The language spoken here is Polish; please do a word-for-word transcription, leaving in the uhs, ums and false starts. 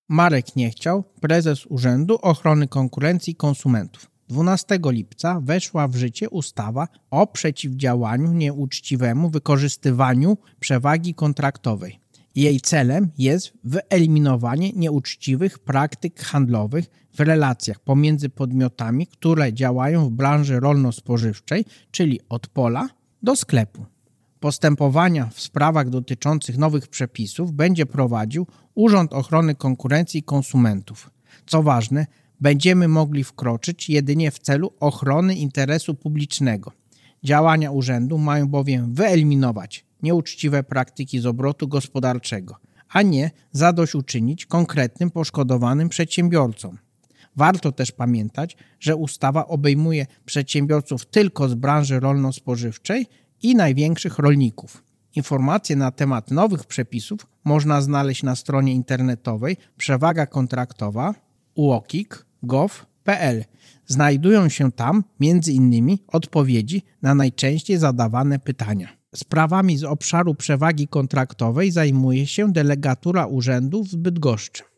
Marek Niechciał, prezes Urzędu Ochrony Konkurencji i Konsumentów. dwunastego lipca weszła w życie ustawa o przeciwdziałaniu nieuczciwemu wykorzystywaniu przewagi kontraktowej. Jej celem jest wyeliminowanie nieuczciwych praktyk handlowych w relacjach pomiędzy podmiotami, które działają w branży rolno-spożywczej, czyli od pola do sklepu. Postępowania w sprawach dotyczących nowych przepisów będzie prowadził Urząd Ochrony Konkurencji i Konsumentów. Co ważne, będziemy mogli wkroczyć jedynie w celu ochrony interesu publicznego. Działania urzędu mają bowiem wyeliminować nieuczciwe praktyki z obrotu gospodarczego, a nie zadośćuczynić konkretnym poszkodowanym przedsiębiorcom. Warto też pamiętać, że ustawa obejmuje przedsiębiorców tylko z branży rolno-spożywczej i największych rolników. Informacje na temat nowych przepisów można znaleźć na stronie internetowej Przewaga kontraktowa u o k i k kropka gov kropka p l. Znajdują się tam między innymi odpowiedzi na najczęściej zadawane pytania. Sprawami z obszaru przewagi kontraktowej zajmuje się delegatura urzędu w Bydgoszczy.